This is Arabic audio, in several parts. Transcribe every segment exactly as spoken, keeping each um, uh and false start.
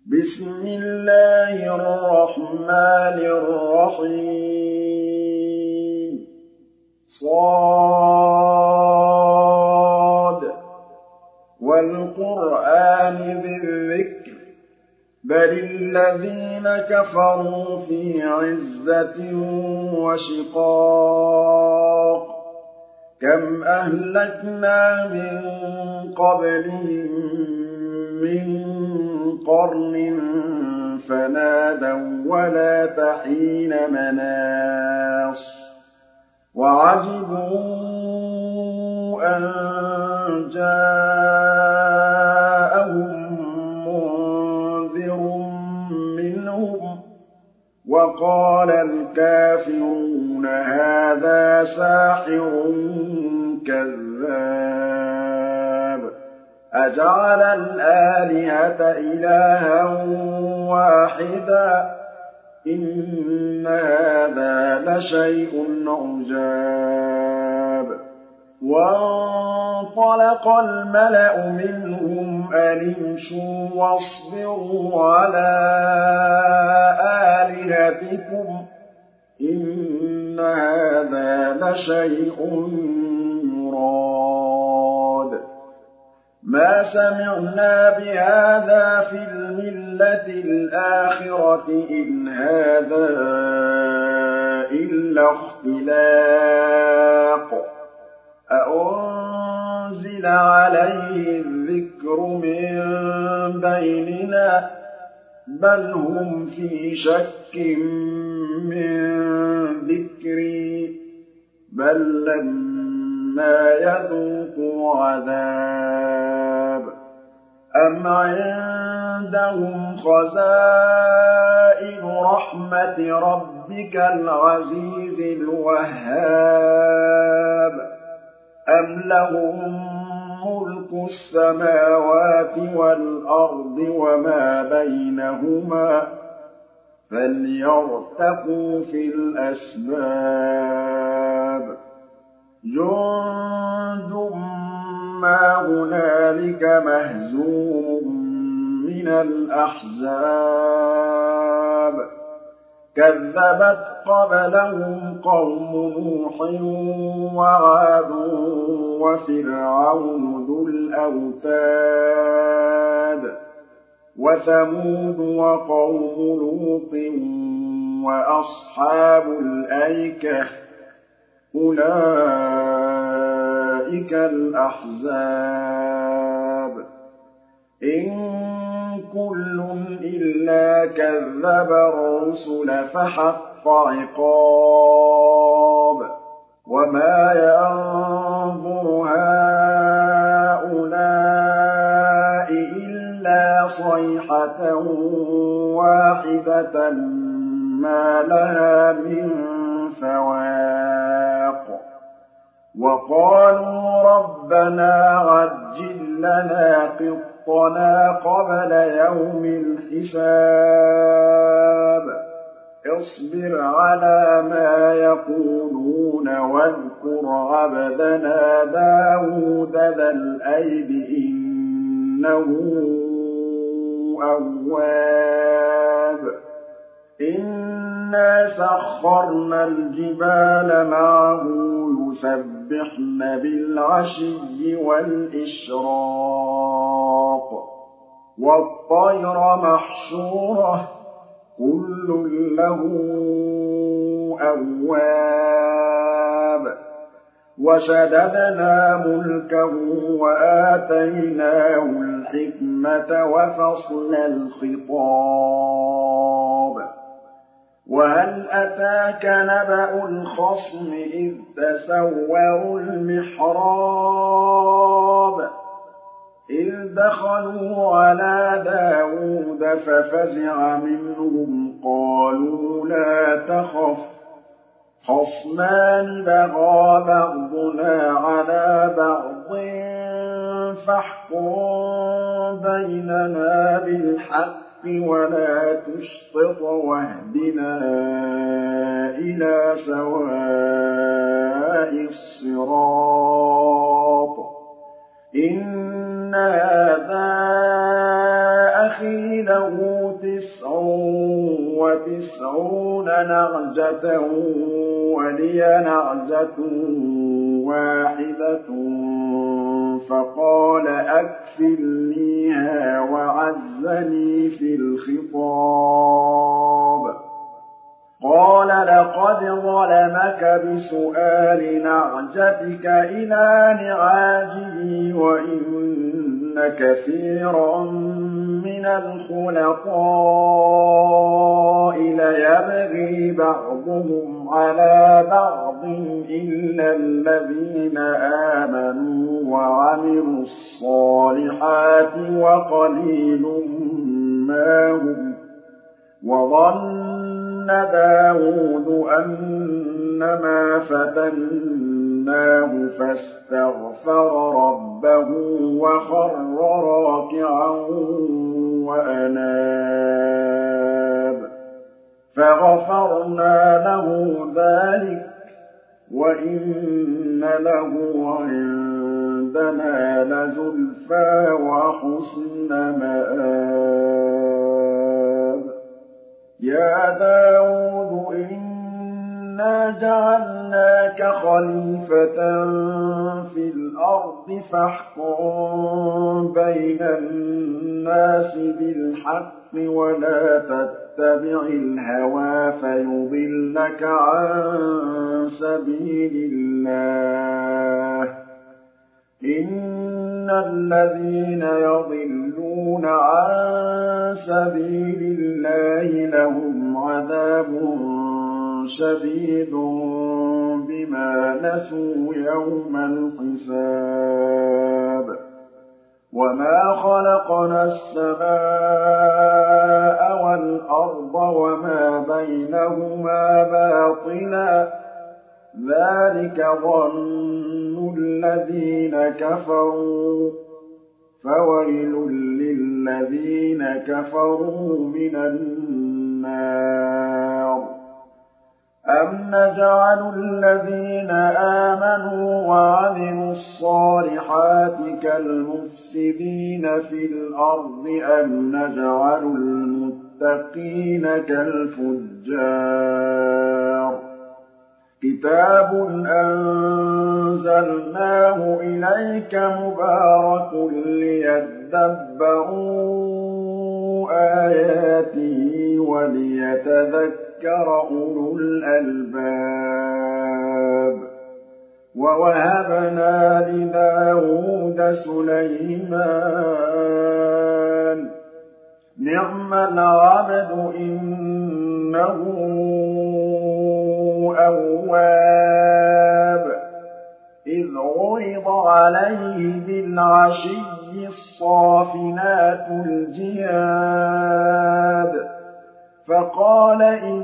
بسم الله الرحمن الرحيم صاد والقرآن ذي الذكر بل الذين كفروا في عزة وشقاق كم أهلكنا من قبلهم من قرن فنادوا ولا تحين مناص وعجبوا أن جاءهم منذر منهم وقال الكافرون هذا ساحر كذاب أجعل الآلهة إلها واحدا إن هذا لشيء عجاب وانطلق الملأ منهم أن امشوا واصبروا على آلهتكم إن هذا لشيء يراد ما سمعنا بهذا في الملة الآخرة إن هذا إلا اختلاق أأنزل عليه الذكر من بيننا بل هم في شك من ذكري بل لما يذوقوا عذاب أم عندهم خزائن رحمة ربك العزيز الوهاب أم لهم ملك السماوات والأرض وما بينهما فليرتقوا في الأسباب جند ما هنالك مهزوم من الأحزاب كذبت قبلهم قوم نوح وعاد وفرعون ذو الأوتاد وثمود وقوم لوط وأصحاب الأيكة أولئك الأحزاب إن كل إلا كذب الرسل فحق عقاب وما ينظر هؤلاء إلا صيحة واحدة ما لها من فواق وقالوا ربنا عجل لنا قطنا قبل يوم الحساب اصبر على ما يقولون واذكر عبدنا داود ذا الأيد إنه أواب إنا سخرنا الجبال معه يسبحن بالعشي والإشراق والطير محشورة كل له أواب وشددنا ملكه وآتيناه الحكمة وفصل الخطاب وهل أتاك نبأ الخصم إذ تسوروا المحراب إذ دخلوا على داود ففزع منهم قالوا لا تخف خصمان بغى بعضنا على بعض فاحكم بيننا بالحق ولا تشطط واهدنا إلى سواء الصراط إن هذا أخي له تسع وتسعون نعجة ولي نعجة واحدة فقال أكفلنيها وعزني في الخطاب قال لقد ظلمك بسؤال نعجتك إلى نعاجه وإن كثيرا من الخلطاء ليبغي بعضهم على بعض إلا الذين آمنوا وعملوا الصالحات وقليل ما هم وظن داود أنما فتناه فاستغفر ربه وخر راكعا وأناب فغفرنا له ذلك وإن له عندنا لزلفى وحسن مآب يا داود إنا جعلناك خليفة في الأرض فاحكم بين الناس بالحق ولا تتبع الهوى فيضلك عن سبيل الله إن الذين يضلون عن سبيل الله لهم عذاب شديد بما نسوا يوم الحساب وما خلقنا السماء والأرض وما بينهما باطلا ذلك ظن الذين كفروا فويل للذين كفروا من النار أم نجعل الذين آمنوا وعملوا الصالحات كالمفسدين في الأرض أم نجعل المتقين كالفجار كتاب أنزلناه إليك مبارك ليدبروا آياته وليتذكر أولو الألباب ووهبنا لداود سليمان نعم العبد إنه أواب إذ عرض عليه بالعشي الصافنات الجياد فقال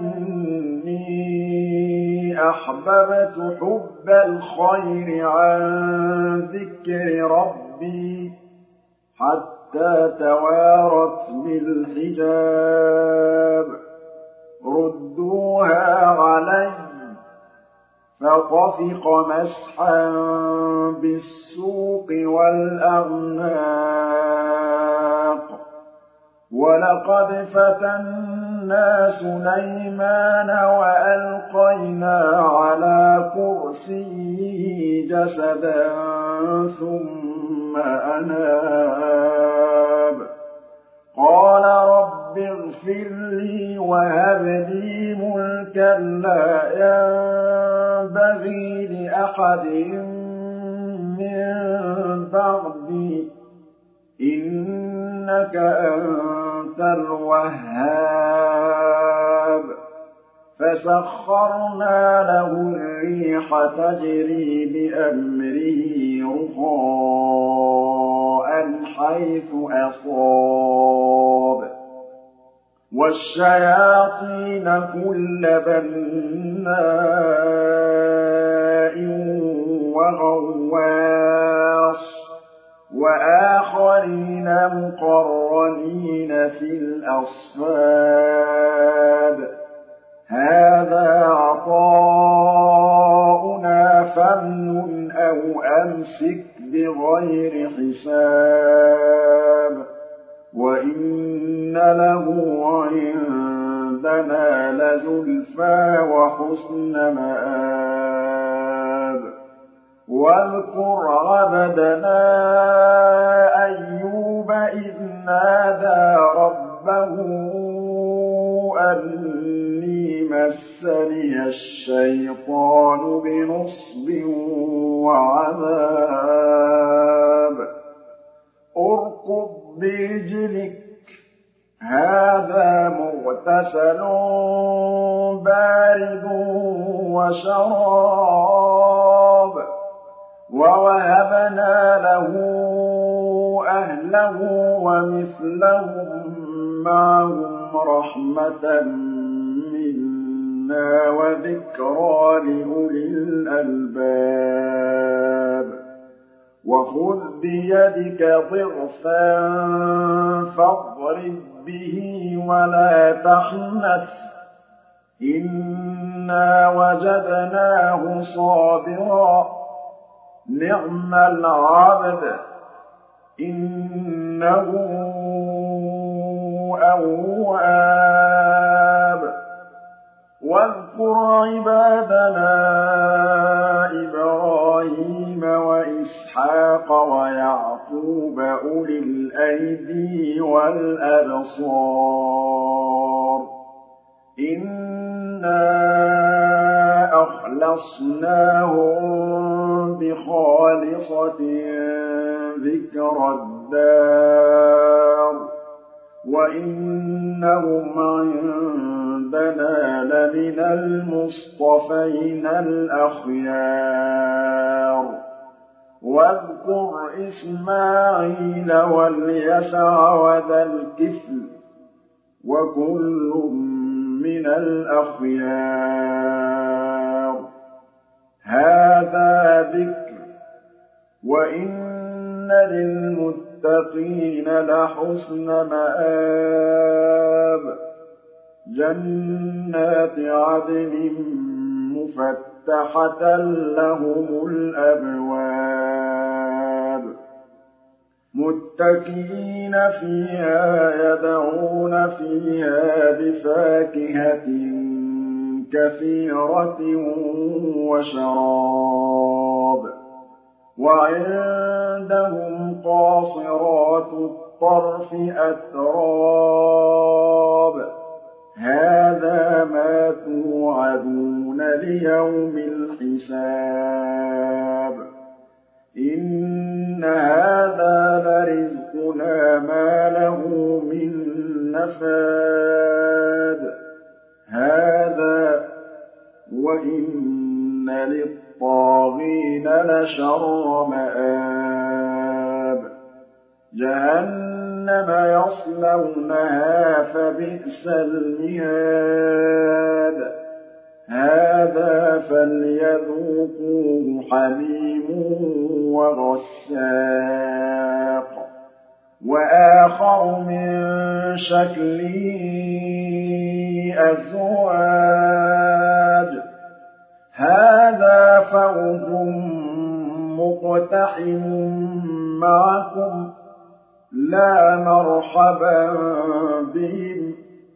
إني أحببت حب الخير عن ذكر ربي حتى توارت بالحجاب ردوها علي فطفق مسحا بالسوق والأعناق ولقد فتنا سليمان وألقينا على كرسيه جسدا ثم أناب قال رب اغفر لي وهب لي ملكا لا ينبغي لأحد من بعدي إنك أنت الوهاب فسخرنا له الريح تجري بأمره رخاء حيث أصاب والشياطين كل بناء وغواص وآخرين مقرنين في الأصفاد هذا عطاؤنا فامنن أو أمسك بغير حساب وإن إِنَّ لَهُ عِندَنَا لَزُلْفَىٰ وَحُسْنَ مَآبٍ واذكر عبدنا أيوب إذ نادى ربه أني مسني الشيطان بنصب وعذاب اركض برجلك هذا مغتسل بارد وشراب ووهبنا له أهله ومثلهم معهم رحمة منا وذكرى لأولي الألباب وخذ بيدك ضغثا فاضرب به ولا تحنث إنا وجدناه صابرا نعم العبد إنه أواب واذكر عبادنا إبراهيم وإسحاق ويعقوب أولي الأيدي والأبصار إنا أخلصناهم بخالصة ذكر الدار وإنهم عندنا لمن المصطفين الأخيار واذكر إسماعيل واليسع وذا الكفل وكل من الأخيار هذا ذكر وإن للمتقين لحسن مآب جنات عدن مفتحة لهم الأبواب متكئين فيها يدعون فيها بفاكهة كثيرة وشراب وعندهم قاصرات الطرف أتراب هذا ما توعدون ليوم الحساب إن هذا لرزقنا ما له من نفاد هذا وإن للطاغين لشر مآب جهنم يصلونها فبئس المهاد هذا فليذوقوه حميم وغساق وآخر من شكله أزواج هذا فوج مقتحم معكم لا مرحبا بهم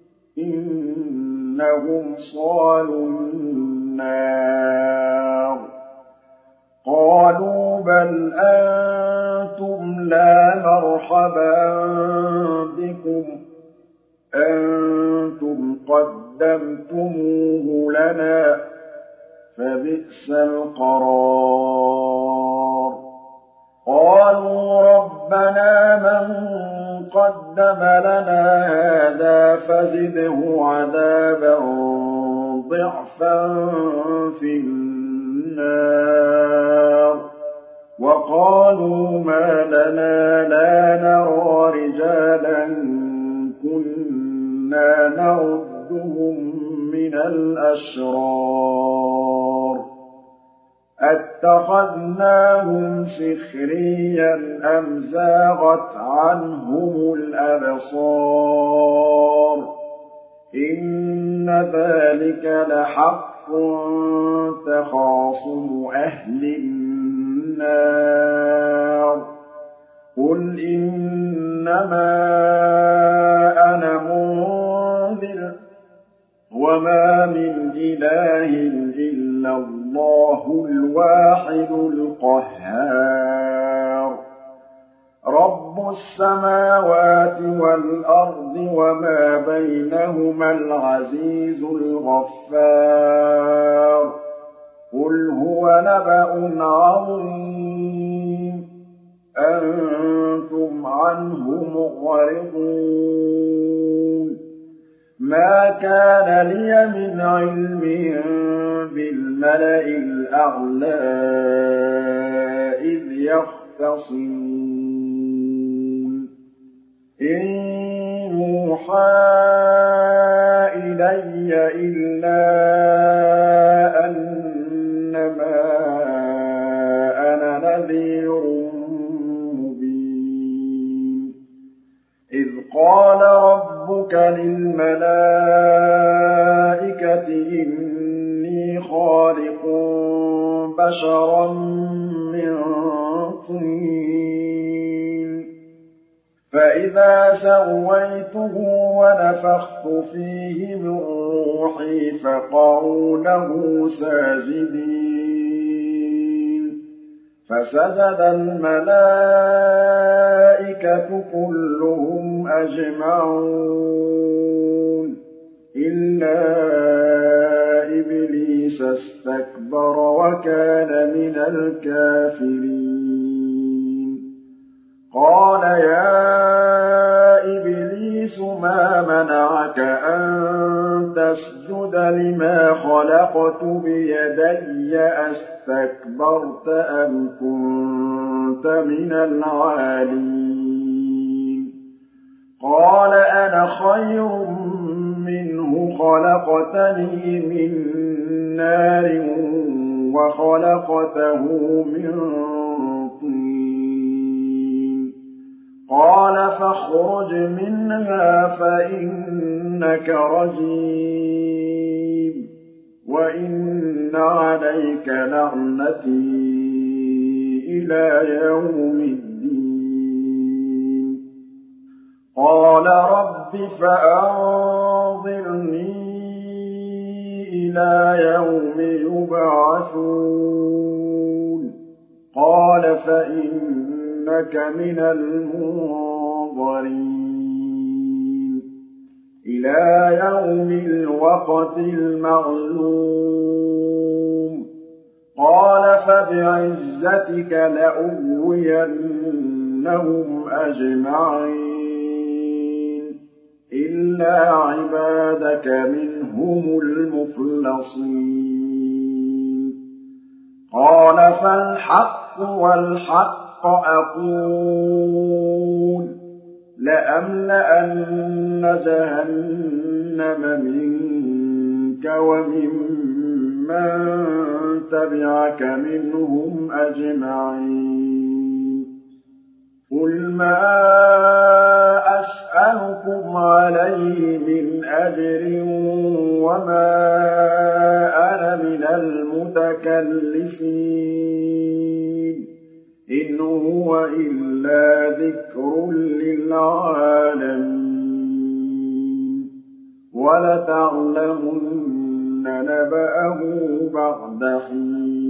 إنهم صالوا النار قالوا بل أنتم لا مرحبا بكم أنتم قدمتموه لنا فبئس القرار قالوا ربنا من قدم لنا هذا فزده عذابا ضعفا في النار وقالوا ما لنا لا نرى رجالا كنا نردهم من الأشرار أتخذناهم سخريا أم زاغت عنهم الأبصار إن ذلك لحق تخاصم أهل النار قل إنما أنا وما من إله إلا الله الواحد القهار رب السماوات والأرض وما بينهما العزيز الغفار قل هو نبأ عظيم أنتم عنه معرضون ما كان لي من علم بالملأ الأعلى إذ يختصمون إن يوحى إلي إلا أنما أنا نذير مبين إذ قال ربك للملائكة إني خالق بشرا من طين فإذا سويته ونفخت فيه من روحي فقعوا له ساجدين فسجد الملائكة كلهم أجمعون إلا إبليس استكبر وكان من الكافرين قال يا إبليس ما منعك أن تسجد لما خلقت بيدي أستكبرت أم كنت من العالين قال أنا خير منه خلقتني من نار وخلقته من طين قال فاخرج منها فإنك رجيم وإن عليك لعنتي إلى يوم الدين قال رب فأنظرني إلى يوم يبعثون قال فإنك من المنظرين إلى يوم الوقت المعلوم قال فبعزتك لأغوينهم أجمعين إلا عبادك منهم المخلصين قال فالحق والحق أقول لأملأن جهنم منك وممن تبعك منهم أجمعين قل ما أسألكم عليه من أجر وما أنا من المتكلفين إن هو إلا ذكر للعالمين ولتعلمن نبأه بعد حين